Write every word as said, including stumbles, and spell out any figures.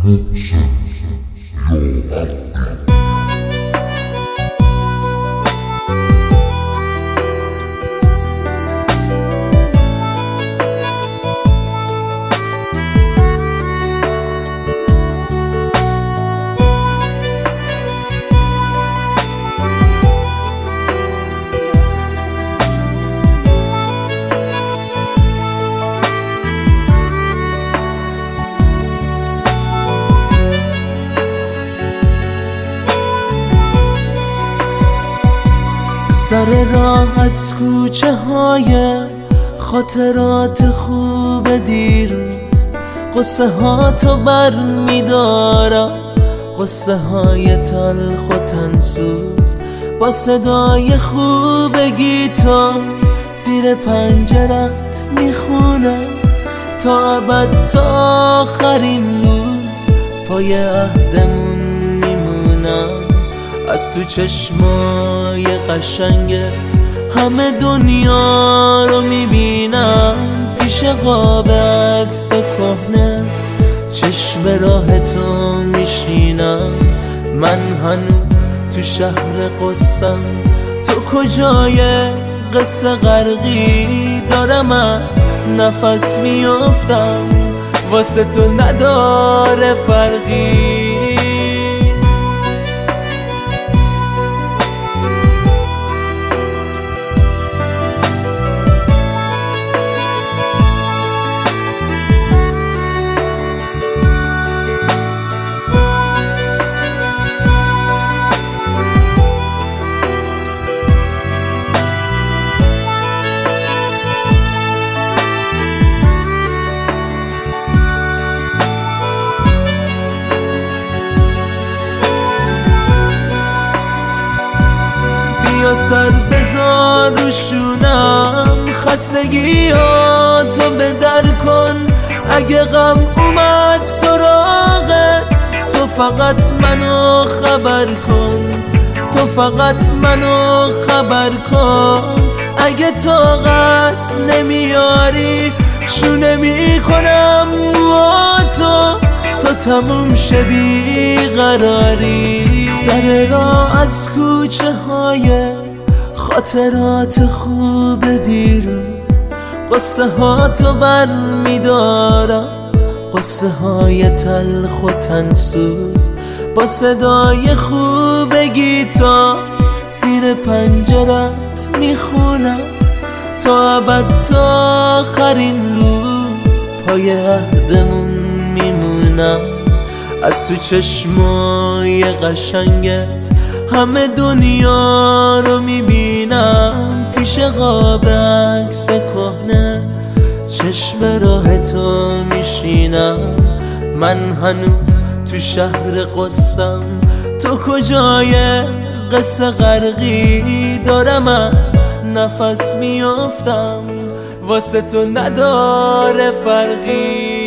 محسن یا عبدی. سر راه از کوچه های خاطرات خوب دیروز، قصه ها تو بر می دارم، قصه های تلخ و تنسوز، با صدای خوب گیتار زیر پنجرت می خونم تا ابد، تا آخرین روز پای عهدمون می مونم. از تو چشمای قشنگت همه دنیا رو میبینم، پیش قاب عکس کهنه چشم راه تو میشینم. من هنوز تو شهر قصم، تو کجای قصه غرقی؟ دارم از نفس میافتم، واسه تو نداره فرقی. سر بذار رو شونم، خستگی ها تو به در کن. اگه غم اومد سراغت، تو فقط منو خبر کن، تو فقط منو خبر کن. اگه طاقت نمیاری شونه میکنم با تو، تو تموم شه بیقراری. سر راه از کوچه های خاطرات خوب دیروز، قصه ها تو بر می دارم، قصه های تلخ و تنسوز، با صدای خوب گیتار زیر پنجرت می خونم تا ابد، تا آخرین روز پای عهدمون می مونم. از تو چشمای قشنگت همه دنیا رو میبینم، پیش قاب عکس کهنه چشم راه تو میشینم. من هنوز تو شهر قصم، تو کجای قصه غرقی؟ دارم از نفس میافتم، واسه تو نداره فرقی.